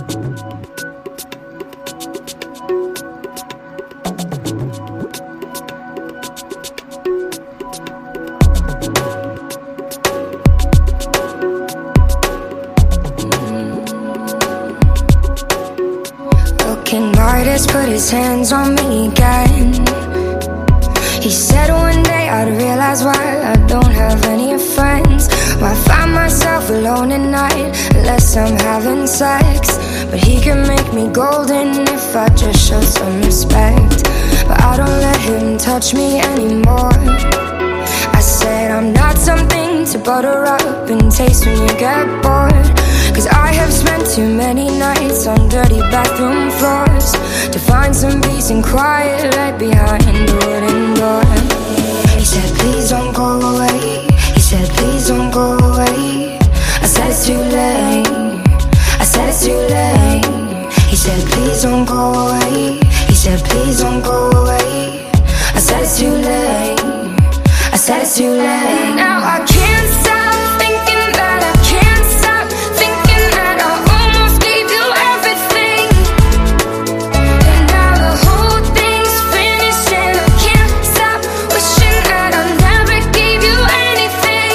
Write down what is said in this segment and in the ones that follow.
Looking artist put his hands on me again. He said one day I'd realize why I don't have any friends, why I find myself alone at night unless I'm having sex. But he can make me golden if I just show some respect. But I don't let him touch me anymore. I said I'm not something to butter up and taste when you get bored, 'cause I have spent too many nights on dirty bathroom floors to find some peace and quiet right behind the wooden door. He said please don't go away. He said please don't go away. I said it's too late. I said it's too late. He said please don't go away. He said please don't go away. I said it's too late. I said it's too late. Now I can't stop thinking that I can't stop thinking that I almost gave you everything, and now the whole thing's finished and I can't stop wishing that I never gave you anything.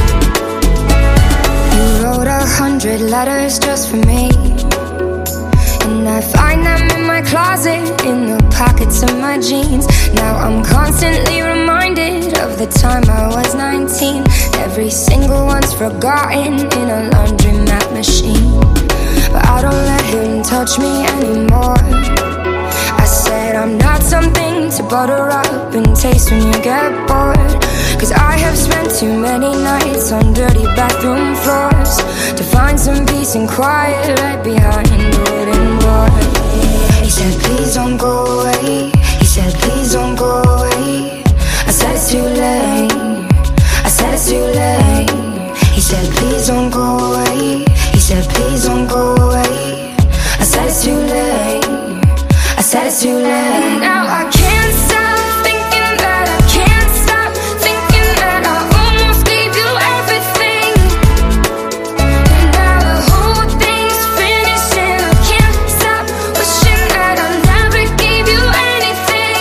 You wrote 100 letters just for me, and I find them in my closet, in the pockets of my jeans. Now I'm constantly reminded of the time I was 19. Every single one's forgotten in a laundromat machine. But I don't let him touch me anymore. I said I'm not something to butter up and taste when you get bored, 'cause I have spent too many nights on dirty bathroom floors to find some peace and quiet right behind the wooden door. He said please don't go away. He said please don't go away. I said it's too late. I said it's too late. He said please don't go away. He said please don't go away. I said it's too late. I said it's too late. Now I can't stop thinking that I can't stop thinking that I almost gave you everything, and now the whole thing's finished and I can't stop wishing that I never gave you anything.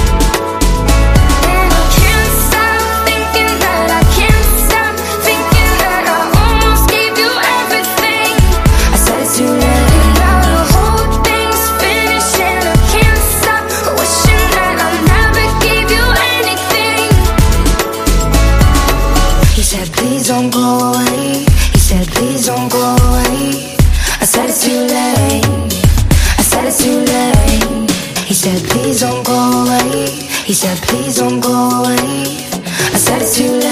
And I can't stop thinking that I can't stop thinking that I almost gave you everything. I said it's too late. And now the whole thing's finished and I can't stop wishing that I never gave you anything. He said please don't go away. He said please don't go away. I said it's too late. I said it's too late. He said please don't go away. He said please don't go away. I said it's too late.